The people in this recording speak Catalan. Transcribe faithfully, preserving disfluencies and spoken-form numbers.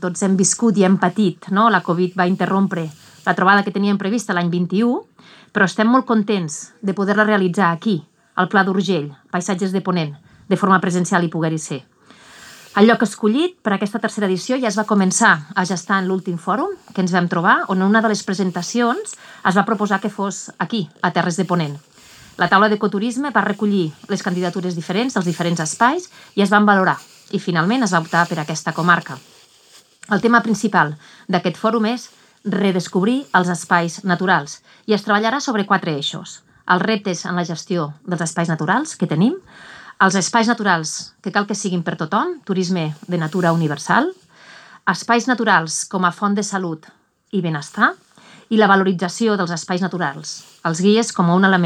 tots hem viscut i hem patit, no? La Covid va interrompre la trobada que teníem prevista l'any vint-i-u, però estem molt contents de poder-la realitzar aquí, al Pla d'Urgell, Paisatges de Ponent, de forma presencial i poder-hi ser. El lloc escollit per a aquesta tercera edició ja es va començar a gestar en l'últim fòrum que ens vam trobar, on una de les presentacions es va proposar que fos aquí, a Terres de Ponent. La taula d'ecoturisme va recollir les candidatures diferents dels diferents espais i es van valorar, i finalment es va optar per aquesta comarca. El tema principal d'aquest fòrum és redescobrir els espais naturals i es treballarà sobre quatre eixos. Els reptes en la gestió dels espais naturals que tenim, els espais naturals que cal que siguin per tothom, turisme de natura universal, espais naturals com a font de salut i benestar i la valorització dels espais naturals, els guies com a un element